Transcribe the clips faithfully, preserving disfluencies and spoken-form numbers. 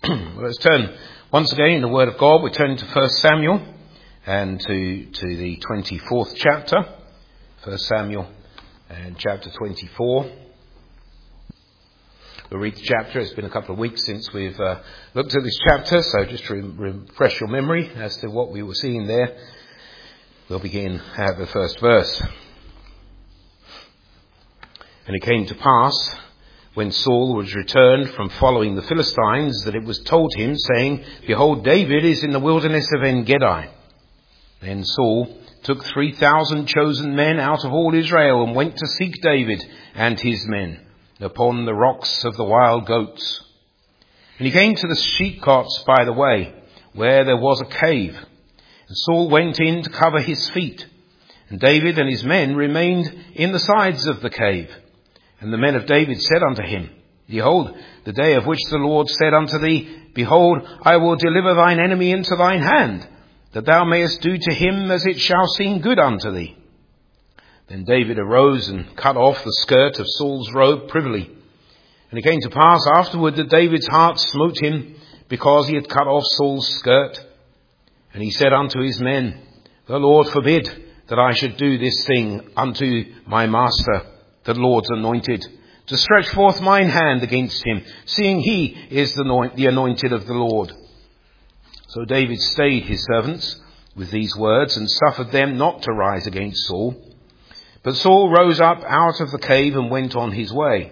Well, let's turn once again in the Word of God. We're turning to First Samuel and to, to the twenty-fourth chapter. First Samuel and chapter twenty-four. We'll read the chapter. It's been a couple of weeks since we've uh, looked at this chapter, so just to re- refresh your memory as to what we were seeing there, we'll begin at the first verse. And it came to pass, when Saul was returned from following the Philistines, that it was told him, saying, Behold, David is in the wilderness of En-gedi. Then Saul took three thousand chosen men out of all Israel and went to seek David and his men upon the rocks of the wild goats. And he came to the sheepcotes by the way, where there was a cave. And Saul went in to cover his feet. And David and his men remained in the sides of the cave. And the men of David said unto him, Behold, the day of which the Lord said unto thee, Behold, I will deliver thine enemy into thine hand, that thou mayest do to him as it shall seem good unto thee. Then David arose and cut off the skirt of Saul's robe privily. And it came to pass afterward that David's heart smote him, because he had cut off Saul's skirt. And he said unto his men, The Lord forbid that I should do this thing unto my master, the Lord's anointed, to stretch forth mine hand against him, seeing he is the anointed of the Lord. So David stayed his servants with these words, and suffered them not to rise against Saul. But Saul rose up out of the cave and went on his way.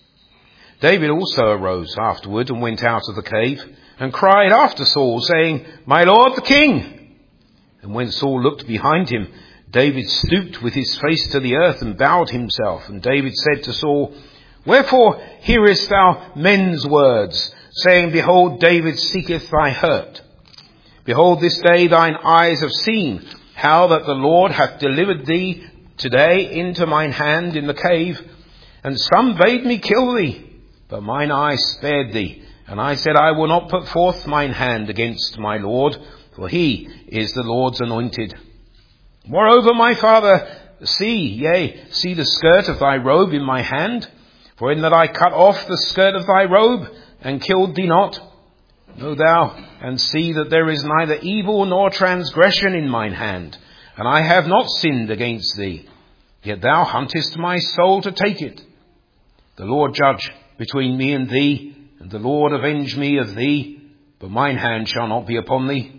David also arose afterward and went out of the cave, and cried after Saul, saying, My lord the king! And when Saul looked behind him, David stooped with his face to the earth and bowed himself. And David said to Saul, Wherefore hearest thou men's words, saying, Behold, David seeketh thy hurt? Behold, this day thine eyes have seen how that the Lord hath delivered thee today into mine hand in the cave. And some bade me kill thee, but mine eye spared thee. And I said, I will not put forth mine hand against my Lord, for he is the Lord's anointed. Moreover, my father, see, yea, see the skirt of thy robe in my hand, for in that I cut off the skirt of thy robe, and killed thee not. Know thou, and see that there is neither evil nor transgression in mine hand, and I have not sinned against thee. Yet thou huntest my soul to take it. The Lord judge between me and thee, and the Lord avenge me of thee, but mine hand shall not be upon thee.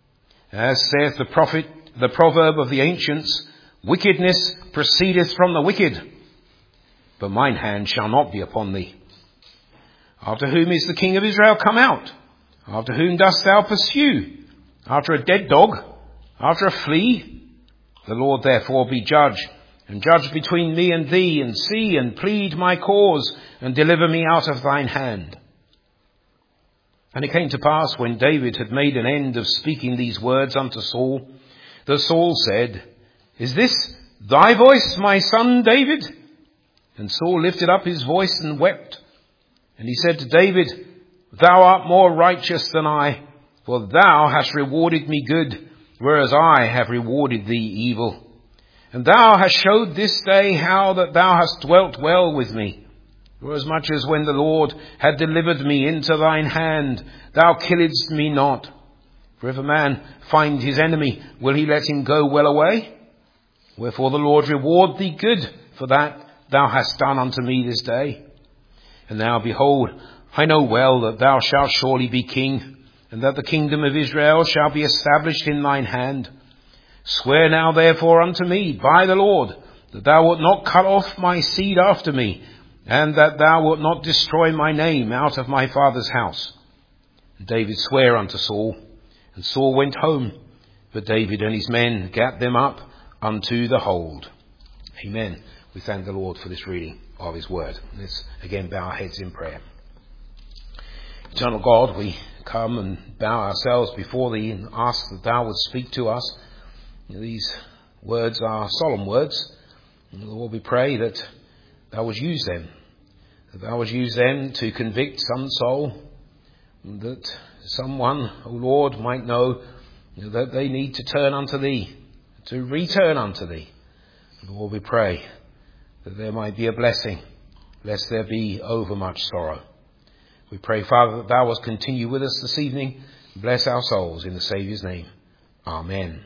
As saith the prophet, the proverb of the ancients, Wickedness proceedeth from the wicked, but mine hand shall not be upon thee. After whom is the king of Israel come out? After whom dost thou pursue? After a dead dog? After a flea? The Lord therefore be judge, and judge between me and thee, and see and plead my cause, and deliver me out of thine hand. And it came to pass, when David had made an end of speaking these words unto Saul, that Saul said, Is this thy voice, my son David? And Saul lifted up his voice and wept. And he said to David, Thou art more righteous than I, for thou hast rewarded me good, whereas I have rewarded thee evil. And thou hast showed this day how that thou hast dwelt well with me. For as much as when the Lord had delivered me into thine hand, thou killedst me not. For if a man find his enemy, will he let him go well away? Wherefore the Lord reward thee good for that thou hast done unto me this day. And now behold, I know well that thou shalt surely be king, and that the kingdom of Israel shall be established in thine hand. Swear now therefore unto me by the Lord, that thou wilt not cut off my seed after me, and that thou wilt not destroy my name out of my father's house. And David sware unto Saul, and Saul went home, but David and his men gat them up unto the hold. Amen. We thank the Lord for this reading of his word. Let's again bow our heads in prayer. Eternal God, we come and bow ourselves before thee and ask that thou would speak to us. These words are solemn words. And Lord, we pray that thou would use them, that thou would use them to convict some soul, that someone, O Lord, might know that they need to turn unto thee, to return unto thee. Lord, we pray that there might be a blessing, lest there be overmuch sorrow. We pray, Father, that thou wilt continue with us this evening. Bless our souls in the Saviour's name. Amen.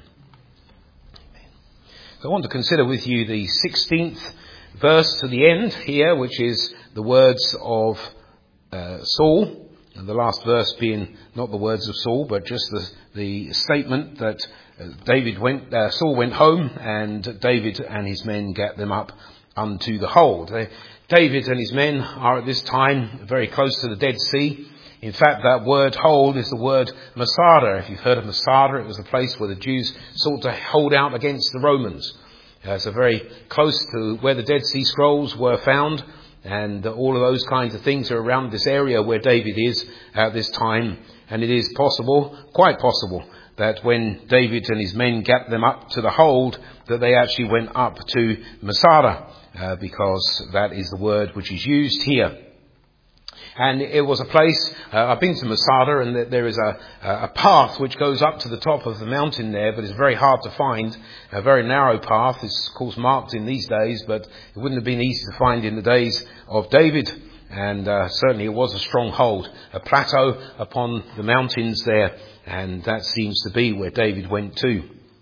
So I want to consider with you the sixteenth verse to the end here, which is the words of uh, Saul. And the last verse being not the words of Saul, but just the, the statement that uh, David went, uh, Saul went home, and David and his men gat them up unto the hold. They, David and his men are at this time very close to the Dead Sea. In fact, that word hold is the word Masada. If you've heard of Masada, it was the place where the Jews sought to hold out against the Romans. Uh, so very close to where the Dead Sea Scrolls were found, and uh, all of those kinds of things are around this area where David is at this time. And it is possible, quite possible, that when David and his men got them up to the hold, that they actually went up to Masada, uh, because that is the word which is used here. And it was a place, uh, I've been to Masada, and there is a, a path which goes up to the top of the mountain there, but it's very hard to find. A very narrow path. It's, of course, marked in these days, but it wouldn't have been easy to find in the days of David. And uh, certainly it was a stronghold, a plateau upon the mountains there, and that seems to be where David went to.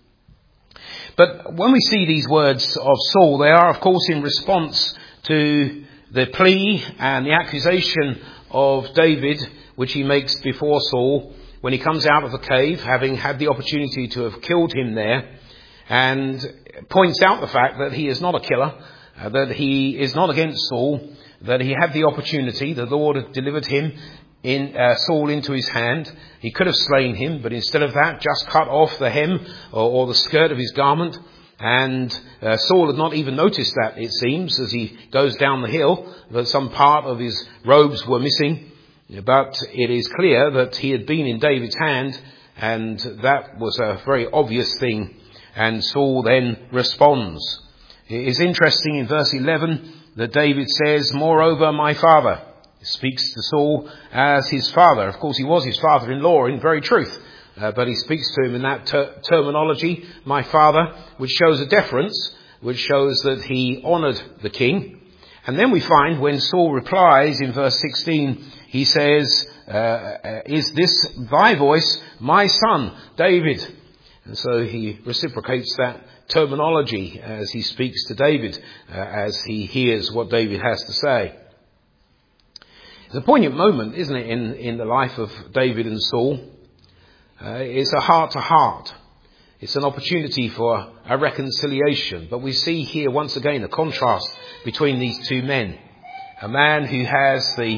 But when we see these words of Saul, they are, of course, in response to the plea and the accusation of David, which he makes before Saul when he comes out of the cave, having had the opportunity to have killed him there, and points out the fact that he is not a killer, uh, that he is not against Saul, that he had the opportunity, the Lord had delivered him in uh, Saul into his hand. He could have slain him, but instead of that, just cut off the hem or, or the skirt of his garment. And uh, Saul had not even noticed that, it seems, as he goes down the hill, that some part of his robes were missing. But it is clear that he had been in David's hand, and that was a very obvious thing. And Saul then responds. It is interesting in verse eleven that David says, "Moreover, my father." He speaks to Saul as his father. Of course, he was his father-in-law in very truth. Uh, but he speaks to him in that ter- terminology, my father, which shows a deference, which shows that he honoured the king. And then we find when Saul replies in verse sixteen, he says, uh, uh, is this thy voice, my son, David? And so he reciprocates that terminology as he speaks to David, uh, as he hears what David has to say. It's a poignant moment, isn't it, in, in the life of David and Saul? Uh, it's a heart-to-heart. It's an opportunity for a reconciliation. But we see here once again a contrast between these two men. A man who has the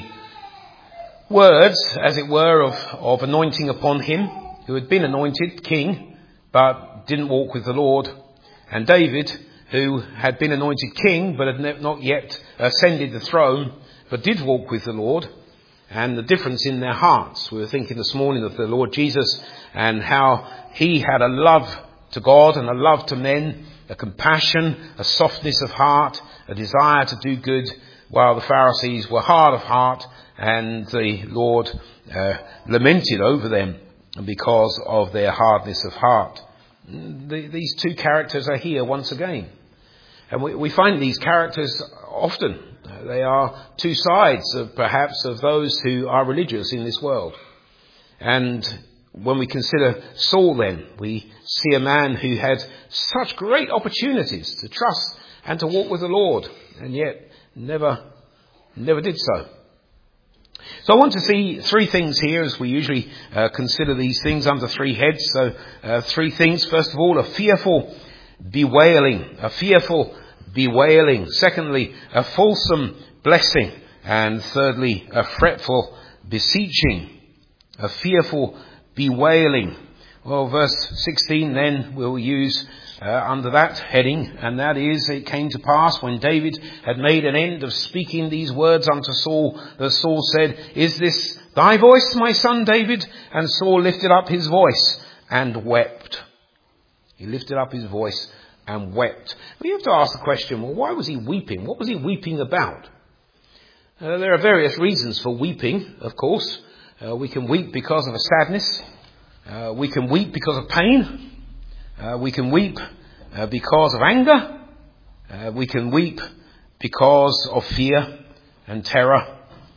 words, as it were, of, of anointing upon him, who had been anointed king, but didn't walk with the Lord. And David, who had been anointed king, but had not yet ascended the throne, but did walk with the Lord. And the difference in their hearts. We were thinking this morning of the Lord Jesus and how he had a love to God and a love to men, a compassion, a softness of heart, a desire to do good, while the Pharisees were hard of heart, and the Lord uh, lamented over them because of their hardness of heart. The, these two characters are here once again. And we, we find these characters often. They are two sides, of, perhaps, of those who are religious in this world. And when we consider Saul then, we see a man who had such great opportunities to trust and to walk with the Lord, and yet never, never did so. So I want to see three things here as we usually uh, consider these things under three heads. So uh, three things. First of all, a fearful bewailing, a fearful bewailing. Secondly, a fulsome blessing. And thirdly, a fretful beseeching, a fearful bewailing. Well, verse sixteen then we'll use uh, under that heading, and that is, it came to pass when David had made an end of speaking these words unto Saul, that Saul said, is this thy voice, my son David? And Saul lifted up his voice and wept. He lifted up his voice and wept. We have to ask the question, well, why was he weeping? What was he weeping about? Uh, there are various reasons for weeping, of course. Uh, we can weep because of a sadness. Uh, we can weep because of pain. Uh, we can weep uh, because of anger. Uh, we can weep because of fear and terror.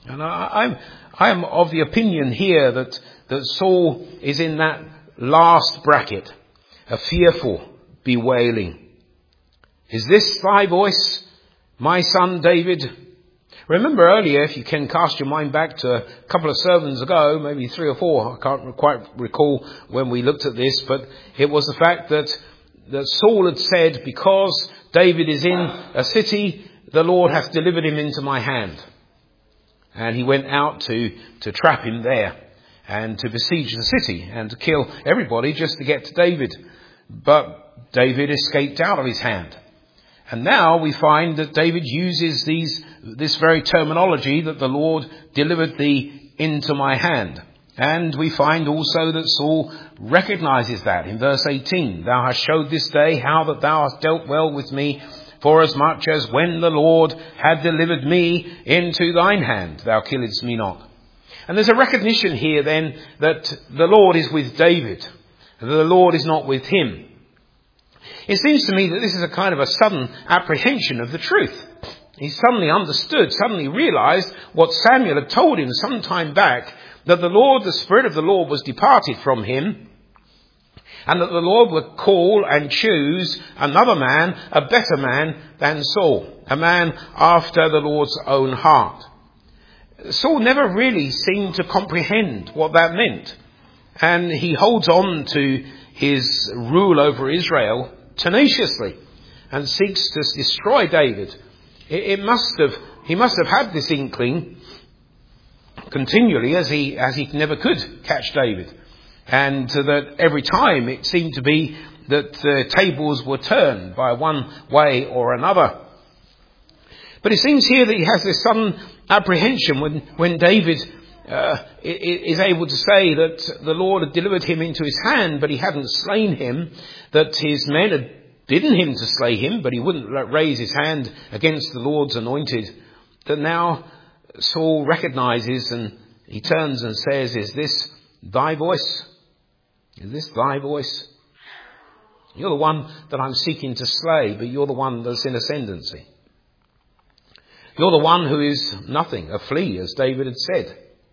And I, I'm, I'm of the opinion here that, that Saul is in that last bracket, a fearful bewailing. Is this thy voice, my son David? Remember earlier, if you can cast your mind back to a couple of sermons ago, maybe three or four, I can't quite recall when we looked at this, but it was the fact that, that Saul had said, because David is in a city, the Lord hath delivered him into my hand. And he went out to, to trap him there and to besiege the city and to kill everybody just to get to David. But David escaped out of his hand. And now we find that David uses these, this very terminology, that the Lord delivered thee into my hand. And we find also that Saul recognizes that in verse eighteen. Thou hast showed this day how that thou hast dealt well with me, forasmuch as when the Lord had delivered me into thine hand, thou killedst me not. And there's a recognition here then that the Lord is with David, that the Lord is not with him. It seems to me that this is a kind of a sudden apprehension of the truth. He suddenly understood, suddenly realized what Samuel had told him some time back, that the Lord, the Spirit of the Lord was departed from him, and that the Lord would call and choose another man, a better man than Saul, a man after the Lord's own heart. Saul never really seemed to comprehend what that meant, and he holds on to his rule over Israel tenaciously and seeks to destroy David. It, it must have, he must have had this inkling continually as he, as he never could catch David. And uh, that every time it seemed to be that the tables were turned by one way or another. But it seems here that he has this sudden apprehension when, when David uh, is able to say that the Lord had delivered him into his hand, but he hadn't slain him, that his men had bidden him to slay him, but he wouldn't raise his hand against the Lord's anointed, that now Saul recognizes and he turns and says, is this thy voice? Is this thy voice? You're the one that I'm seeking to slay, but you're the one that's in ascendancy. You're the one who is nothing, a flea, as David had said,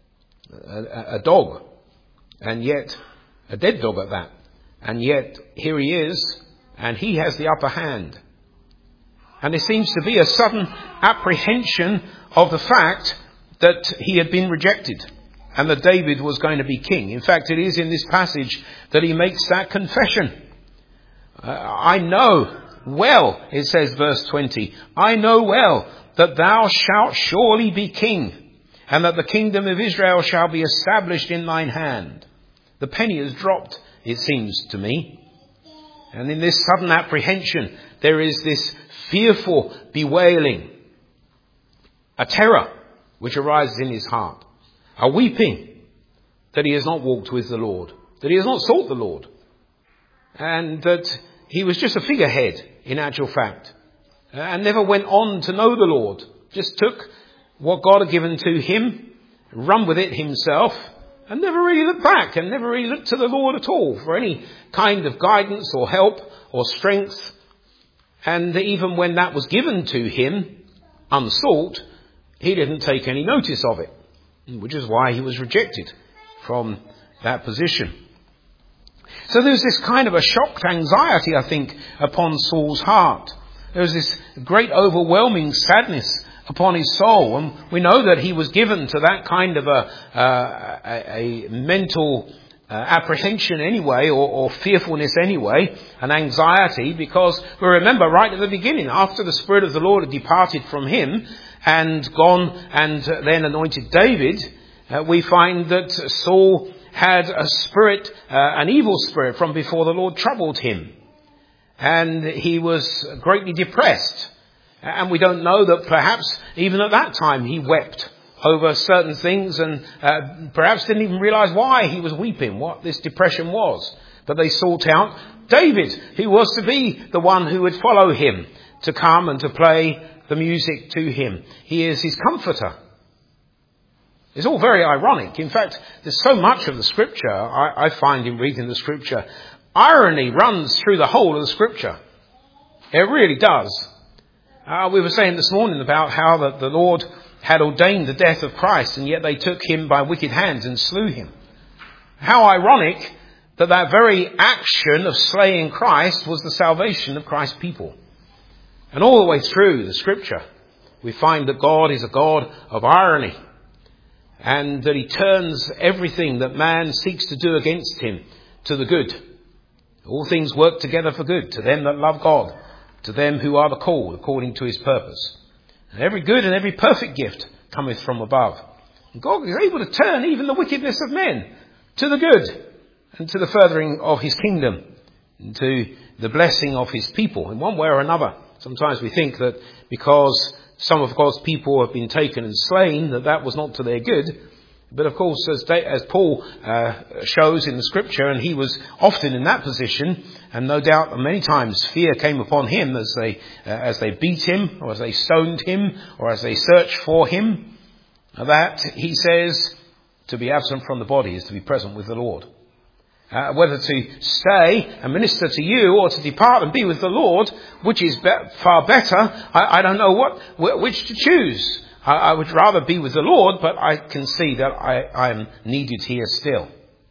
a, a dog, and yet a dead dog at that. And yet here he is, and he has the upper hand. And there seems to be a sudden apprehension of the fact that he had been rejected and that David was going to be king. In fact, it is in this passage that he makes that confession. Uh, I know well, it says verse twenty, I know well that thou shalt surely be king, and that the kingdom of Israel shall be established in thine hand. The penny has dropped, it seems to me. And in this sudden apprehension, there is this fearful bewailing, a terror which arises in his heart, a weeping that he has not walked with the Lord, that he has not sought the Lord, and that he was just a figurehead in actual fact, and never went on to know the Lord, just took what God had given to him, run with it himself, and never really looked back and never really looked to the Lord at all for any kind of guidance or help or strength. And even when that was given to him, unsought, he didn't take any notice of it, which is why he was rejected from that position. So there's this kind of a shocked anxiety, I think, upon Saul's heart. There was this great overwhelming sadness upon his soul. And we know that he was given to that kind of a, uh, a, a mental uh, apprehension anyway, or, or fearfulness anyway, an anxiety, because we remember right at the beginning, after the Spirit of the Lord had departed from him and gone and then anointed David, uh, we find that Saul had a spirit, uh, an evil spirit from before the Lord troubled him. And he was greatly depressed. And we don't know that perhaps even at that time he wept over certain things and uh, perhaps didn't even realize why he was weeping, what this depression was. But they sought out David, who was to be the one who would follow him, to come and to play the music to him. He is his comforter. It's all very ironic. In fact, there's so much of the scripture, I, I find in reading the scripture, irony runs through the whole of the scripture. It really does. Uh, we were saying this morning about how that the Lord had ordained the death of Christ, and yet they took him by wicked hands and slew him. How ironic that that very action of slaying Christ was the salvation of Christ's people. And all the way through the scripture, we find that God is a God of irony, and that he turns everything that man seeks to do against him to the good. All things work together for good to them that love God, to them who are the called according to his purpose. And every good and every perfect gift cometh from above. And God is able to turn even the wickedness of men to the good and to the furthering of his kingdom, and to the blessing of his people in one way or another. Sometimes we think that because some of God's people have been taken and slain, that that was not to their good. But of course, as, as Paul uh, shows in the scripture, and he was often in that position, and no doubt many times fear came upon him as they uh, as they beat him, or as they stoned him, or as they searched for him, that he says to be absent from the body is to be present with the Lord. Uh, whether to stay and minister to you or to depart and be with the Lord, which is be- far better, I, I don't know what wh- which to choose. I, I would rather be with the Lord, but I can see that I am needed here still.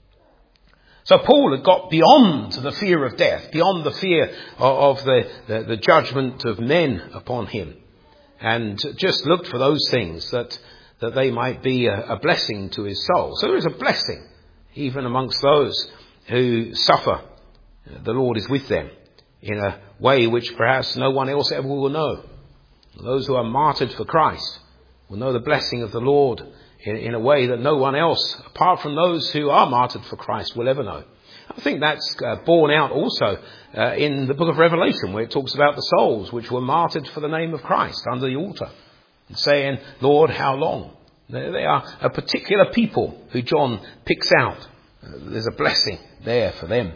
So Paul had got beyond the fear of death, beyond the fear of, of the, the, the judgment of men upon him, and just looked for those things that, that they might be a, a blessing to his soul. So there is a blessing even amongst those who suffer. The Lord is with them in a way which perhaps no one else ever will know. Those who are martyred for Christ will know the blessing of the Lord in, in a way that no one else, apart from those who are martyred for Christ, will ever know. I think that's uh, borne out also uh, in the book of Revelation, where it talks about the souls which were martyred for the name of Christ under the altar, and saying, Lord, how long? They are a particular people who John picks out. There's a blessing there for them.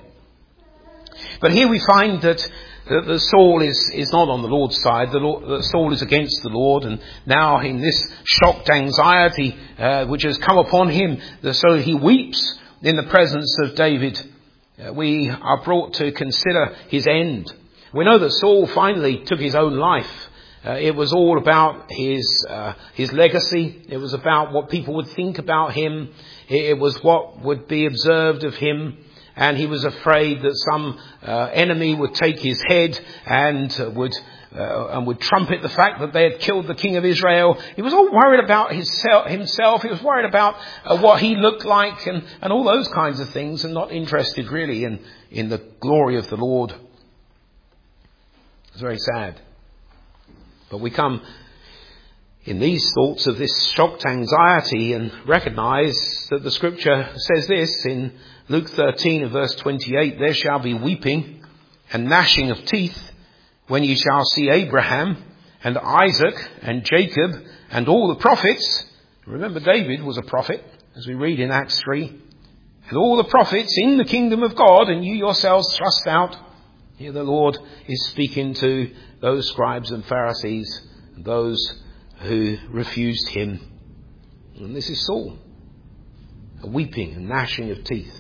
But here we find that the, the Saul is, is not on the Lord's side. The, Lord, the Saul is against the Lord. And now in this shocked anxiety uh, which has come upon him, the, so he weeps in the presence of David. Uh, we are brought to consider his end. We know that Saul finally took his own life. Uh, it was all about his uh, his legacy. It was about what people would think about him. It, it was what would be observed of him. And he was afraid that some uh, enemy would take his head and uh, would uh, and would trumpet the fact that they had killed the king of Israel. He was all worried about his, himself. He was worried about uh, what he looked like and, and all those kinds of things, and not interested really in, in the glory of the Lord. It's very sad. But we come in these thoughts of this shocked anxiety and recognise that the scripture says this in Luke thirteen and verse twenty-eight, there shall be weeping and gnashing of teeth when ye shall see Abraham and Isaac and Jacob and all the prophets. Remember, David was a prophet, as we read in Acts three. And all the prophets in the kingdom of God, and you yourselves thrust out. Here the Lord is speaking to those scribes and Pharisees, and those who refused him. And this is Saul. A weeping and gnashing of teeth.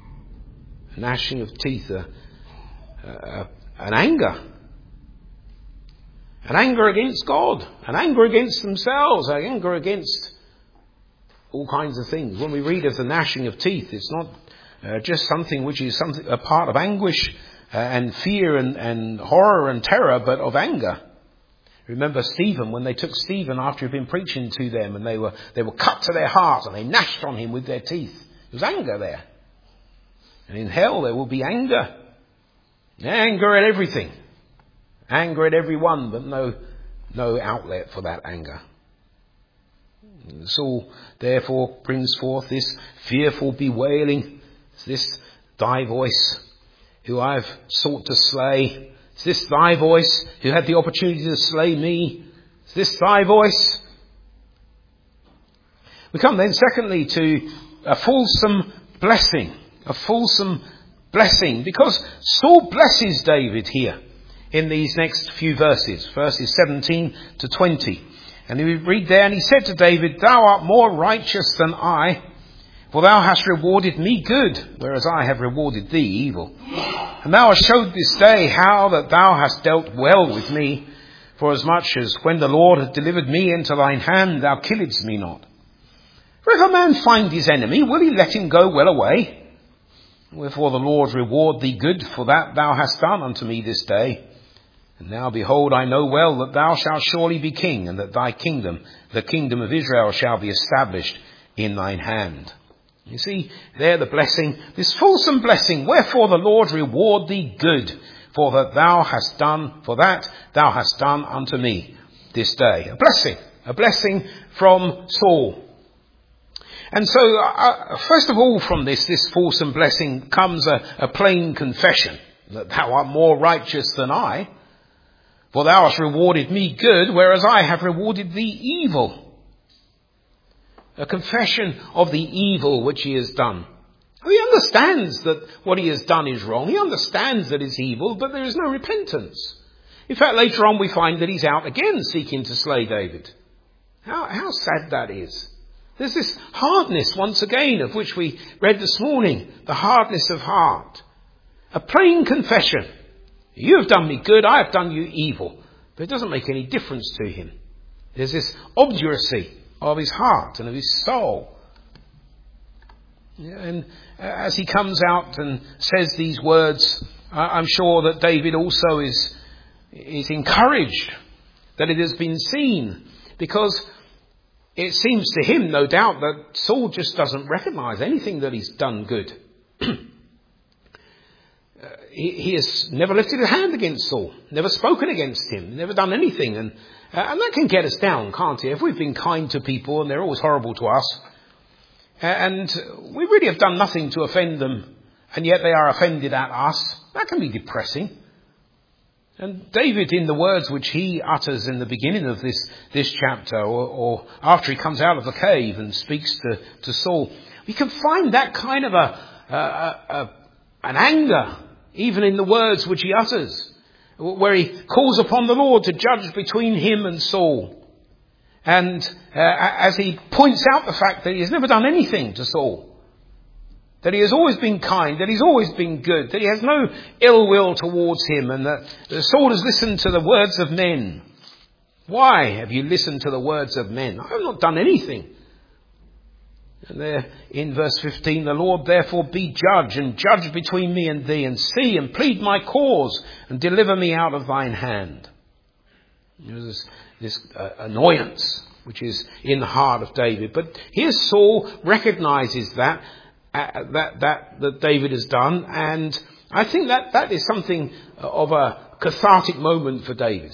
A gnashing of teeth. A, a, an anger. An anger against God. An anger against themselves. An anger against all kinds of things. When we read of the gnashing of teeth, it's not uh, just something which is something a part of anguish uh, and fear and, and horror and terror, but of anger. Remember Stephen, when they took Stephen after he'd been preaching to them, and they were they were cut to their heart and they gnashed on him with their teeth. There was anger there. And in hell there will be anger. Anger at everything. Anger at everyone, but no no outlet for that anger. And Saul therefore brings forth this fearful bewailing. It's this thy voice who I've sought to slay. Is this thy voice who had the opportunity to slay me? Is this thy voice? We come then secondly to a fulsome blessing. A fulsome blessing. Because Saul blesses David here in these next few verses. Verses seventeen to twenty. And we read there, and he said to David, thou art more righteous than I, for thou hast rewarded me good, whereas I have rewarded thee evil. And thou hast showed this day how that thou hast dealt well with me, Forasmuch as when the Lord hath delivered me into thine hand, thou killedst me not. For if a man find his enemy, will he let him go well away? Wherefore the Lord reward thee good for that thou hast done unto me this day. And now behold, I know well that thou shalt surely be king, and that thy kingdom, the kingdom of Israel, shall be established in thine hand. You see, there the blessing, this fulsome blessing. Wherefore the Lord reward thee good, for that thou hast done, for that thou hast done unto me this day. A blessing, a blessing from Saul. And so, uh, first of all from this, this fulsome blessing comes a, a plain confession that thou art more righteous than I. For thou hast rewarded me good, whereas I have rewarded thee evil. A confession of the evil which he has done. He understands that what he has done is wrong. He understands that it's evil, but there is no repentance. In fact, later on we find that he's out again seeking to slay David. How, how sad that is. There's this hardness once again of which we read this morning. The hardness of heart. A plain confession. You have done me good, I have done you evil. But it doesn't make any difference to him. There's this obduracy of his heart and of his soul. And as he comes out and says these words, I'm sure that David also is, is encouraged that it has been seen. Because it seems to him, no doubt, that Saul just doesn't recognise anything that he's done good. Uh, he, he has never lifted a hand against Saul, never spoken against him, never done anything. And, uh, and that can get us down, can't it? If we've been kind to people and they're always horrible to us, uh, and we really have done nothing to offend them, and yet they are offended at us, that can be depressing. And David, in the words which he utters in the beginning of this, this chapter, or, or after he comes out of the cave and speaks to, to Saul, we can find that kind of a, a, a an anger, even in the words which he utters, where he calls upon the Lord to judge between him and Saul. And uh, as he points out the fact that he has never done anything to Saul, that he has always been kind, that he's always been good, that he has no ill will towards him, and that Saul has listened to the words of men. Why have you listened to the words of men? I have not done anything. And there in verse fifteen, the Lord therefore be judge, and judge between me and thee, and see and plead my cause, and deliver me out of thine hand. There's this, this uh, annoyance which is in the heart of David. But here Saul recognises that, uh, that, that, that David has done, and I think that that is something of a cathartic moment for David.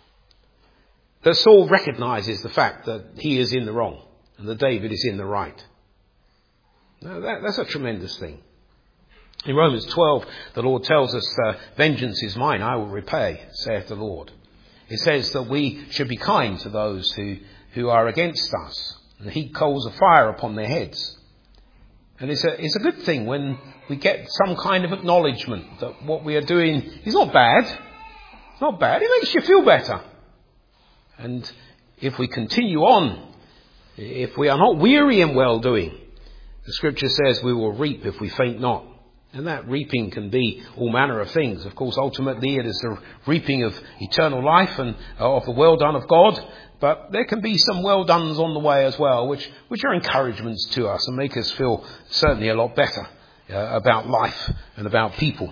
That Saul recognises the fact that he is in the wrong, and that David is in the right. Now that, that's a tremendous thing. In Romans twelve, the Lord tells us, uh, vengeance is mine, I will repay, saith the Lord. It says that we should be kind to those who, who are against us, and heap coals of fire upon their heads. And it's a, it's a good thing when we get some kind of acknowledgement that what we are doing is not bad. It's not bad. It makes you feel better. And if we continue on, if we are not weary in well-doing, the scripture says we will reap if we faint not. And that reaping can be all manner of things. Of course, ultimately it is the reaping of eternal life and of the well done of God. But there can be some well dones on the way as well, which, which are encouragements to us and make us feel certainly a lot better uh, about life and about people.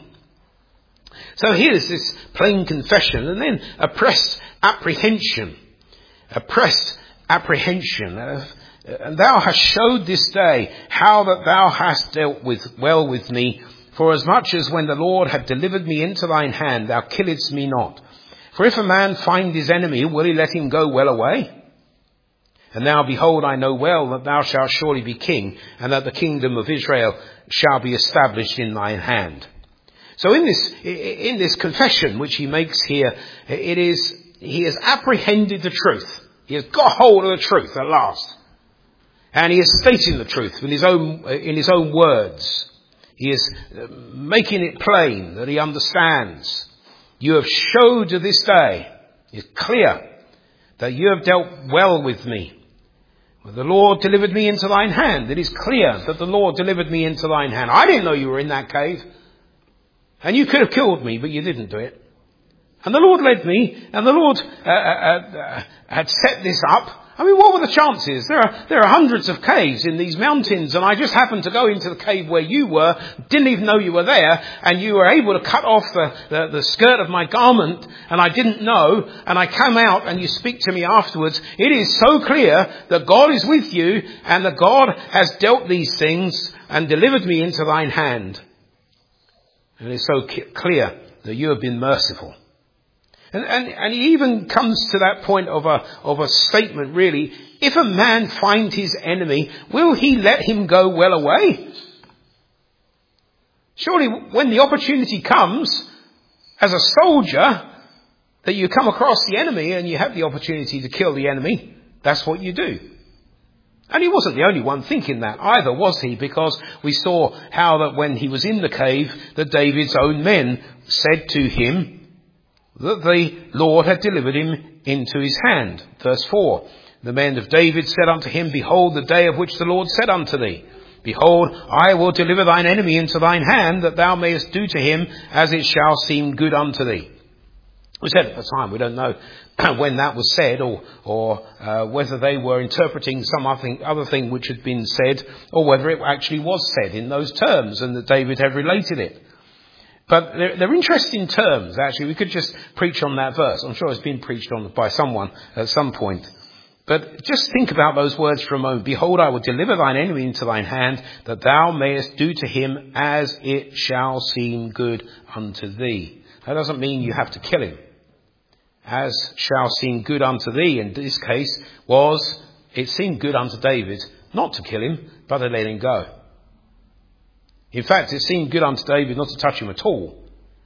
So here's this plain confession, and then a pressed apprehension. A pressed apprehension. Uh, And thou hast showed this day how that thou hast dealt with well with me, for as much as when the Lord had delivered me into thine hand, thou killedst me not. For if a man find his enemy, will he let him go well away? And now behold, I know well that thou shalt surely be king, and that the kingdom of Israel shall be established in thine hand. So in this, in this confession which he makes here, it is, he has apprehended the truth. He has got hold of the truth at last. And he is stating the truth in his own, in his own words. He is making it plain that he understands. You have showed to this day, it's clear, that you have dealt well with me. Well, the Lord delivered me into thine hand. It is clear that the Lord delivered me into thine hand. I didn't know you were in that cave. And you could have killed me, but you didn't do it. And the Lord led me, and the Lord uh, uh, uh, had set this up. I mean, what were the chances? There are, there are hundreds of caves in these mountains, and I just happened to go into the cave where you were, didn't even know you were there, and you were able to cut off the, the, the skirt of my garment, and I didn't know, and I come out and you speak to me afterwards. It is so clear that God is with you, and that God has dealt these things and delivered me into thine hand. And it's so clear that you have been merciful. And, and, and he even comes to that point of a, of a statement, really. If a man find his enemy, will he let him go well away? Surely when the opportunity comes, as a soldier, that you come across the enemy and you have the opportunity to kill the enemy, that's what you do. And he wasn't the only one thinking that either, was he? Because we saw how that when he was in the cave, that David's own men said to him that the Lord had delivered him into his hand. Verse four, the men of David said unto him, Behold, the day of which the Lord said unto thee, Behold, I will deliver thine enemy into thine hand, that thou mayest do to him as it shall seem good unto thee. We said at the time, we don't know when that was said, or or uh, whether they were interpreting some other thing, other thing which had been said, or whether it actually was said in those terms and that David had related it. But they're, they're interesting terms, actually. We could just preach on that verse. I'm sure it's been preached on by someone at some point. But just think about those words for a moment. Behold, I will deliver thine enemy into thine hand, that thou mayest do to him as it shall seem good unto thee. That doesn't mean you have to kill him. As shall seem good unto thee, in this case, was, it seemed good unto David not to kill him, but to let him go. In fact, it seemed good unto David not to touch him at all.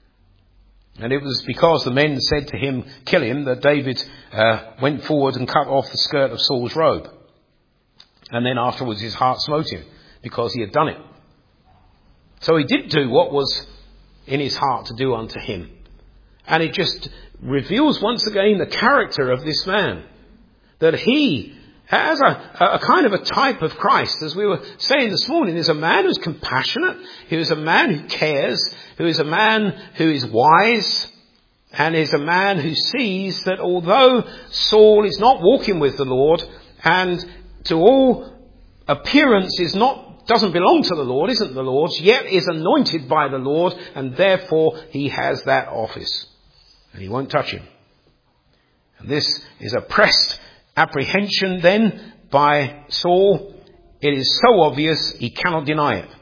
And it was because the men said to him, kill him, that David uh, went forward and cut off the skirt of Saul's robe. And then afterwards his heart smote him, because he had done it. So he did do what was in his heart to do unto him. And it just reveals once again the character of this man. That he, as a, a kind of a type of Christ, as we were saying this morning, is a man who's compassionate, who is a man who cares, who is a man who is wise, and is a man who sees that although Saul is not walking with the Lord, and to all appearance is not, doesn't belong to the Lord, isn't the Lord's, yet is anointed by the Lord, and therefore he has that office. And he won't touch him. And this is a pressed apprehension then by Saul. It is so obvious he cannot deny it.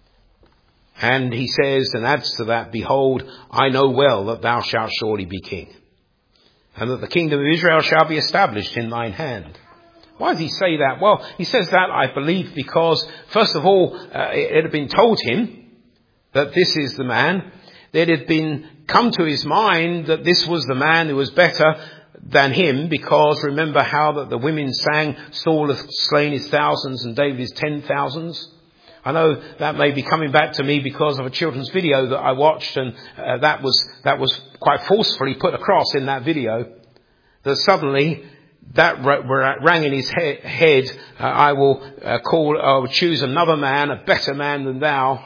And he says and adds to that, Behold, I know well that thou shalt surely be king, and that the kingdom of Israel shall be established in thine hand. Why does he say that? Well, he says that, I believe, because first of all, uh, it, it had been told him that this is the man. It had been come to his mind that this was the man who was better than him, because remember how that the women sang, Saul hath slain his thousands and David his ten thousands. I know that may be coming back to me because of a children's video that I watched, and uh, that was that was quite forcefully put across in that video, that suddenly that rang in his he- head, uh, I will uh, call, I will choose another man, a better man than thou.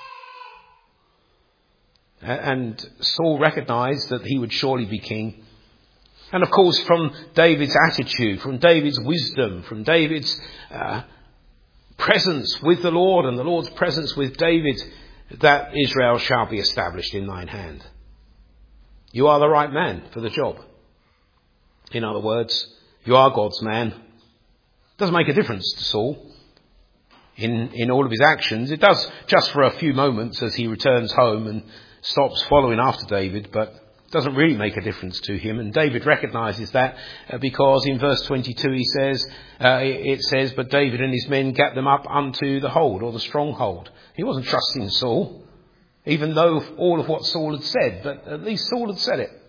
And Saul recognized that he would surely be king. And of course, from David's attitude, from David's wisdom, from David's uh, presence with the Lord and the Lord's presence with David, that Israel shall be established in thine hand. You are the right man for the job. In other words, you are God's man. It doesn't make a difference to Saul in, in all of his actions. It does just for a few moments as he returns home and stops following after David, but it doesn't really make a difference to him. And David recognizes that uh, because in verse twenty-two he says, uh, it says, but David and his men gat them up unto the hold, or the stronghold. He wasn't trusting Saul, even though all of what Saul had said, but at least Saul had said it.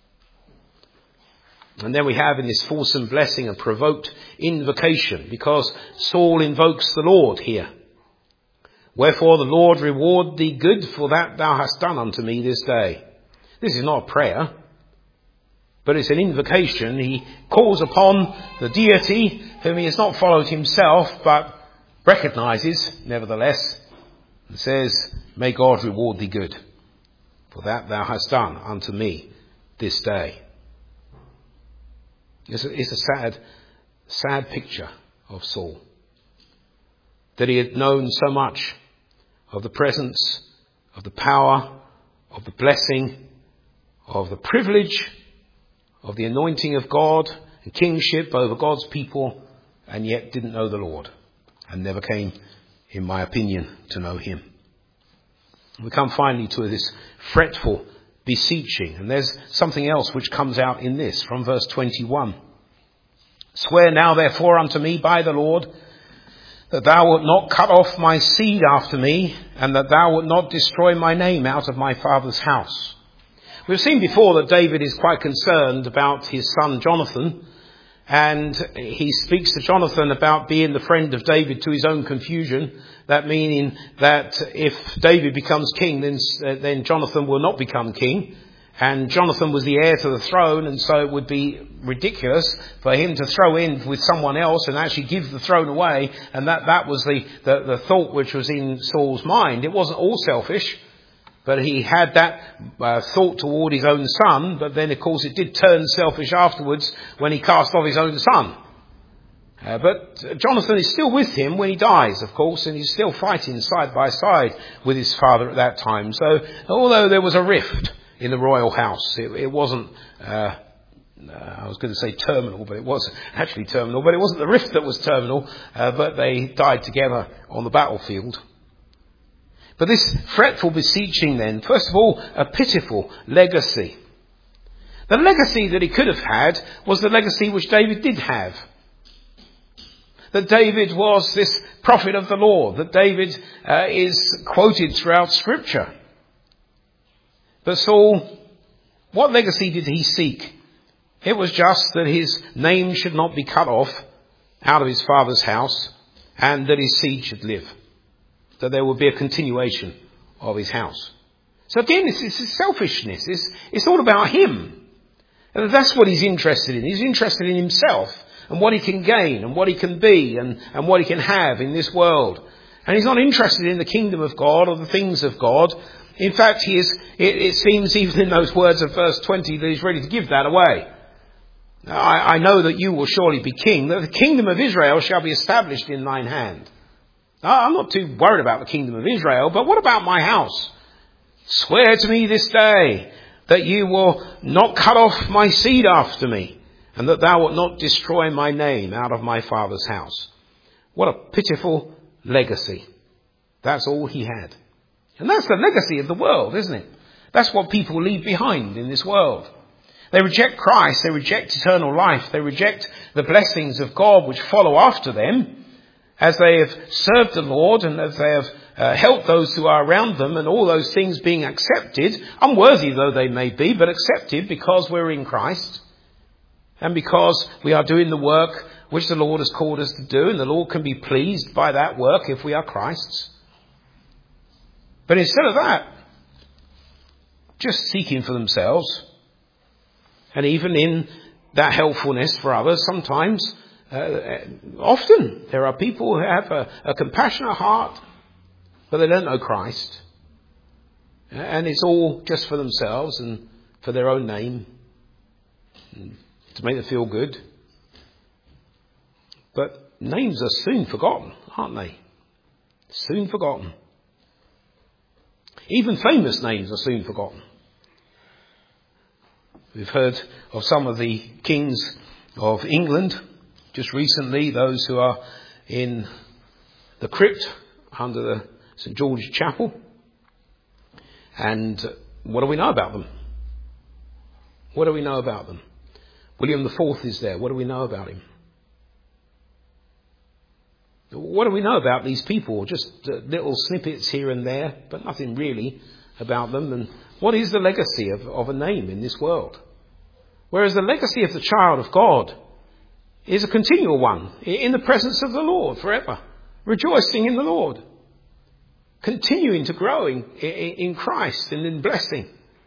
And then we have in this fulsome blessing a provoked invocation, because Saul invokes the Lord here. Wherefore the Lord reward thee good for that thou hast done unto me this day. This is not a prayer, but it's an invocation. He calls upon the deity whom he has not followed himself, but recognizes nevertheless, and says, may God reward thee good for that thou hast done unto me this day. It's a, it's a sad, sad picture of Saul. That he had known so much of the presence, of the power, of the blessing, of the privilege, of the anointing of God and kingship over God's people, and yet didn't know the Lord and never came, in my opinion, to know him. We come finally to this fretful beseeching, and there's something else which comes out in this from verse twenty-one. Swear now therefore unto me by the Lord, that thou wilt not cut off my seed after me, and that thou wilt not destroy my name out of my father's house. We've seen before that David is quite concerned about his son Jonathan, and he speaks to Jonathan about being the friend of David to his own confusion. That meaning that if David becomes king, then, then Jonathan will not become king. And Jonathan was the heir to the throne, and so it would be ridiculous for him to throw in with someone else and actually give the throne away. And that, that was the, the, the thought which was in Saul's mind. It wasn't all selfish, but he had that uh, thought toward his own son. But then, of course, it did turn selfish afterwards when he cast off his own son. Uh, but Jonathan is still with him when he dies, of course, and he's still fighting side by side with his father at that time. So although there was a rift in the royal house, it, it wasn't, uh, uh, I was going to say terminal, but it was actually terminal, but it wasn't the rift that was terminal, uh, but they died together on the battlefield. But this fretful beseeching then, first of all, a pitiful legacy. The legacy that he could have had was the legacy which David did have. That David was this prophet of the Lord, that David uh, is quoted throughout Scripture. But Saul, what legacy did he seek? It was just that his name should not be cut off out of his father's house, and that his seed should live. That there would be a continuation of his house. So again, it's, it's selfishness. It's, it's all about him. And that's what he's interested in. He's interested in himself and what he can gain and what he can be and, and what he can have in this world. And he's not interested in the kingdom of God or the things of God. In fact, he is, it, it seems even in those words of verse twenty that he's ready to give that away. I, I know that you will surely be king, that the kingdom of Israel shall be established in thine hand. Now, I'm not too worried about the kingdom of Israel, but what about my house? Swear to me this day that you will not cut off my seed after me, and that thou wilt not destroy my name out of my father's house. What a pitiful legacy. That's all he had. And that's the legacy of the world, isn't it? That's what people leave behind in this world. They reject Christ, they reject eternal life, they reject the blessings of God which follow after them, as they have served the Lord and as they have uh, helped those who are around them, and all those things being accepted, unworthy though they may be, but accepted because we're in Christ and because we are doing the work which the Lord has called us to do, and the Lord can be pleased by that work if we are Christ's. But instead of that, just seeking for themselves, and even in that helpfulness for others, sometimes, uh, often there are people who have a, a compassionate heart, but they don't know Christ. And it's all just for themselves and for their own name, to make them feel good. But names are soon forgotten, aren't they? Soon forgotten. Even famous names are soon forgotten. We've heard of some of the kings of England just recently, those who are in the crypt under the Saint George's Chapel. And what do we know about them? What do we know about them? William the Fourth is there. What do we know about him? What do we know about these people? Just uh, little snippets here and there, but nothing really about them. And what is the legacy of, of a name in this world? Whereas the legacy of the child of God is a continual one, in the presence of the Lord forever, rejoicing in the Lord, continuing to grow in, in Christ and in blessing.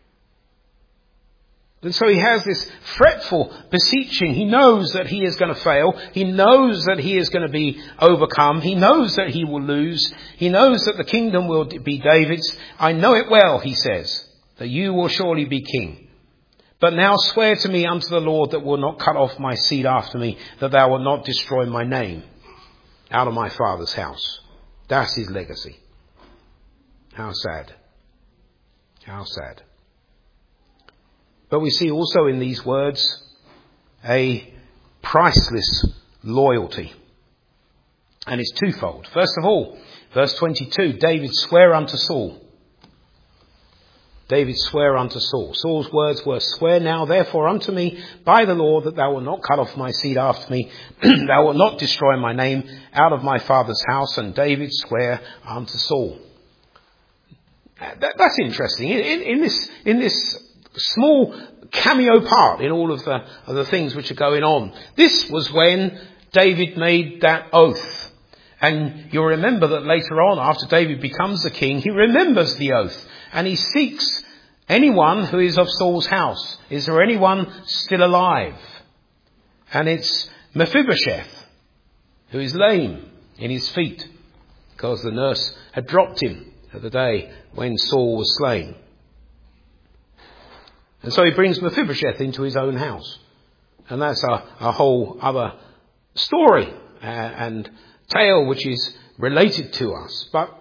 And so he has this fretful beseeching. He knows that he is going to fail. He knows that he is going to be overcome. He knows that he will lose. He knows that the kingdom will be David's. I know it well, he says, that you will surely be king. But now swear to me unto the Lord that will not cut off my seed after me, that thou wilt not destroy my name out of my father's house. That's his legacy. How sad. How sad. But we see also in these words a priceless loyalty. And it's twofold. First of all, verse twenty-two, David sware unto Saul. David sware unto Saul. Saul's words were, swear now therefore unto me by the Lord that thou wilt not cut off my seed after me, thou wilt not destroy my name out of my father's house. And David sware unto Saul. That, that's interesting. In, in, in this in this small cameo part in all of the, of the things which are going on, this was when David made that oath. And you'll remember that later on, after David becomes the king, he remembers the oath. And he seeks anyone who is of Saul's house. Is there anyone still alive? And it's Mephibosheth, who is lame in his feet, because the nurse had dropped him at the day when Saul was slain. And so he brings Mephibosheth into his own house. And that's a, a whole other story uh, and tale which is related to us. But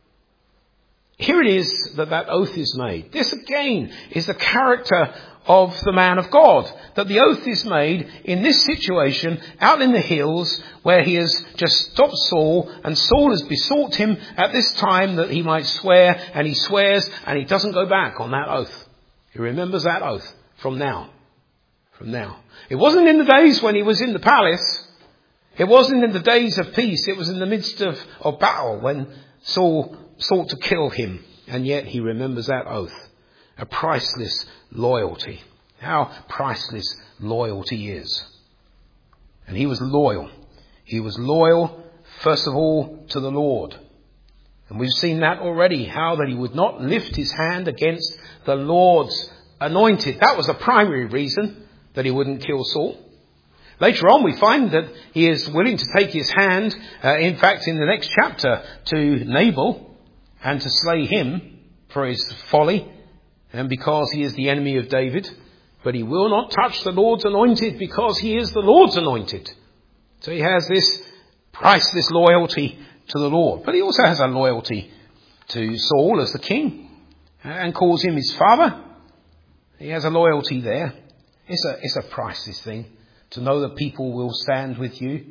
here it is that that oath is made. This again is the character of the man of God. That the oath is made in this situation out in the hills where he has just stopped Saul, and Saul has besought him at this time that he might swear, and he swears and he doesn't go back on that oath. He remembers that oath from now. From now. It wasn't in the days when he was in the palace. It wasn't in the days of peace. It was in the midst of, of battle when Saul sought to kill him. And yet he remembers that oath. A priceless loyalty. How priceless loyalty is. And he was loyal. He was loyal, first of all, to the Lord. And we've seen that already, how that he would not lift his hand against the Lord's anointed. That was the primary reason that he wouldn't kill Saul. Later on, we find that he is willing to take his hand, uh, in fact, in the next chapter, to Nabal and to slay him for his folly and because he is the enemy of David. But he will not touch the Lord's anointed because he is the Lord's anointed. So he has this priceless loyalty to the Lord. But he also has a loyalty to Saul as the king and calls him his father. He has a loyalty there. It's a, it's a priceless thing to know that people will stand with you.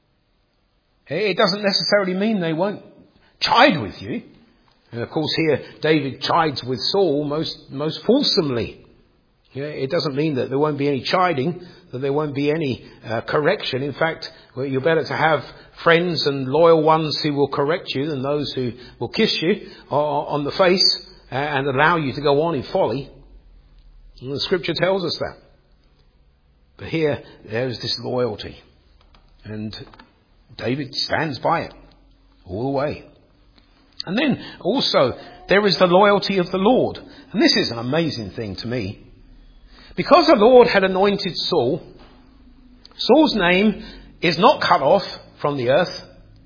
It doesn't necessarily mean they won't chide with you. And of course here David chides with Saul most, most fulsomely. Yeah, it doesn't mean that there won't be any chiding, that there won't be any uh, correction. In fact, well, you're better to have friends and loyal ones who will correct you than those who will kiss you on the face and allow you to go on in folly. And the scripture tells us that. But here, there is this loyalty. And David stands by it all the way. And then also, there is the loyalty of the Lord. And this is an amazing thing to me. Because the Lord had anointed Saul, Saul's name is not cut off from the earth.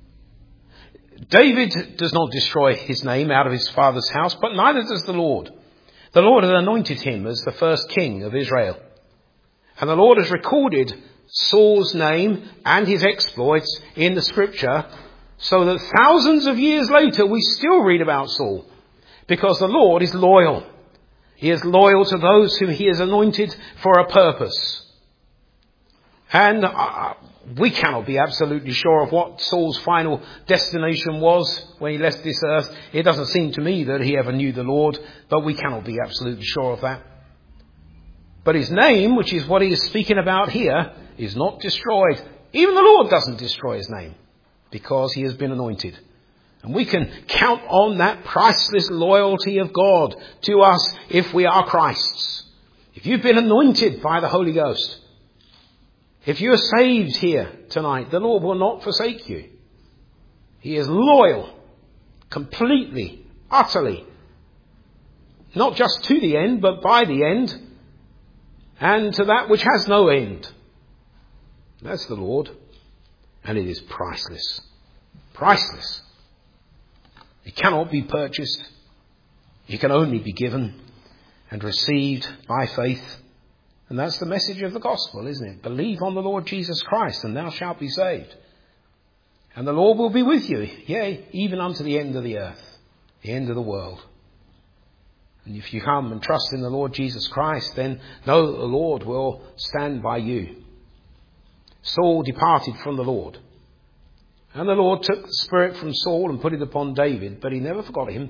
David does not destroy his name out of his father's house, but neither does the Lord. The Lord had anointed him as the first king of Israel. And the Lord has recorded Saul's name and his exploits in the scripture so that thousands of years later we still read about Saul. Because the Lord is loyal. He is loyal to those whom he has anointed for a purpose. And uh, we cannot be absolutely sure of what Saul's final destination was when he left this earth. It doesn't seem to me that he ever knew the Lord, but we cannot be absolutely sure of that. But his name, which is what he is speaking about here, is not destroyed. Even the Lord doesn't destroy his name because he has been anointed. And we can count on that priceless loyalty of God to us if we are Christ's. If you've been anointed by the Holy Ghost, if you are saved here tonight, the Lord will not forsake you. He is loyal, completely, utterly, not just to the end, but by the end, and to that which has no end. That's the Lord, and it is priceless. Priceless. It cannot be purchased. It can only be given and received by faith And that's the message of the gospel, isn't it? Believe on the Lord Jesus Christ and thou shalt be saved. And the Lord will be with you, yea, even unto the end of the earth, the end of the world. And if you come and trust in the Lord Jesus Christ, then know that the Lord will stand by you. Saul departed from the Lord. And the Lord took the spirit from Saul and put it upon David, but he never forgot him.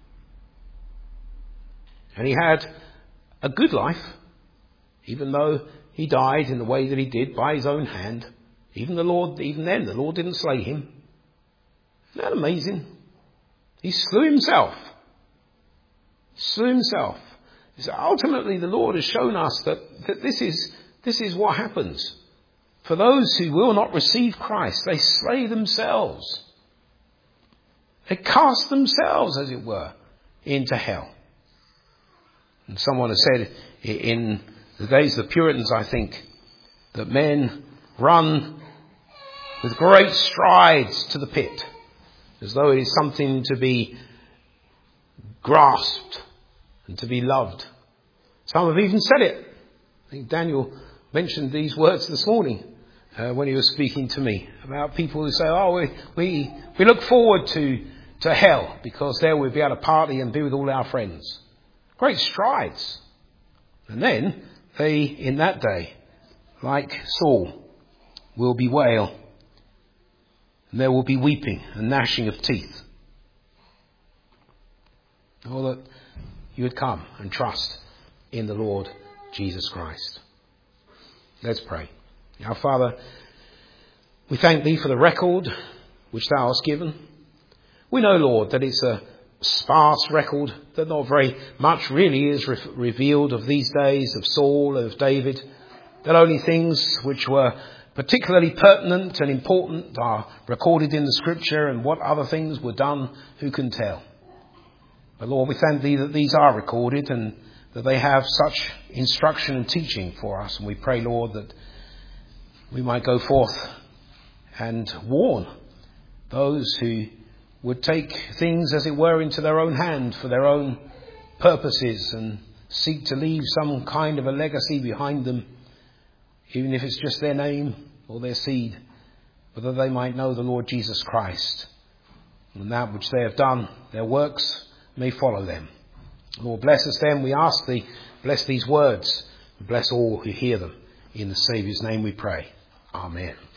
And he had a good life, even though he died in the way that he did by his own hand. Even the Lord, even then, the Lord didn't slay him. Isn't that amazing? He slew himself. Slew himself. So ultimately, the Lord has shown us that, that this is this is what happens. For those who will not receive Christ, they slay themselves. They cast themselves, as it were, into hell. And someone has said in the days of the Puritans, I think, that men run with great strides to the pit, as though it is something to be grasped and to be loved. Some have even said it. I think Daniel mentioned these words this morning uh, when he was speaking to me about people who say, oh, we we, we look forward to, to hell because there we'll be able to party and be with all our friends. Great strides. And then they, in that day, like Saul, will bewail. And there will be weeping and gnashing of teeth. Oh, that you would come and trust in the Lord Jesus Christ. Let's pray. Our Father, we thank thee for the record which thou hast given. We know, Lord, that it's a sparse record, that not very much really is re- revealed of these days of Saul and of David, that only things which were particularly pertinent and important are recorded in the scripture, and what other things were done, who can tell? But Lord, we thank thee that these are recorded and that they have such instruction and teaching for us. And we pray, Lord, that we might go forth and warn those who would take things, as it were, into their own hand for their own purposes and seek to leave some kind of a legacy behind them, even if it's just their name or their seed, but that they might know the Lord Jesus Christ, and that which they have done, their works, may follow them. Lord, bless us then, we ask thee. Bless these words. Bless all who hear them. In the Saviour's name we pray. Amen.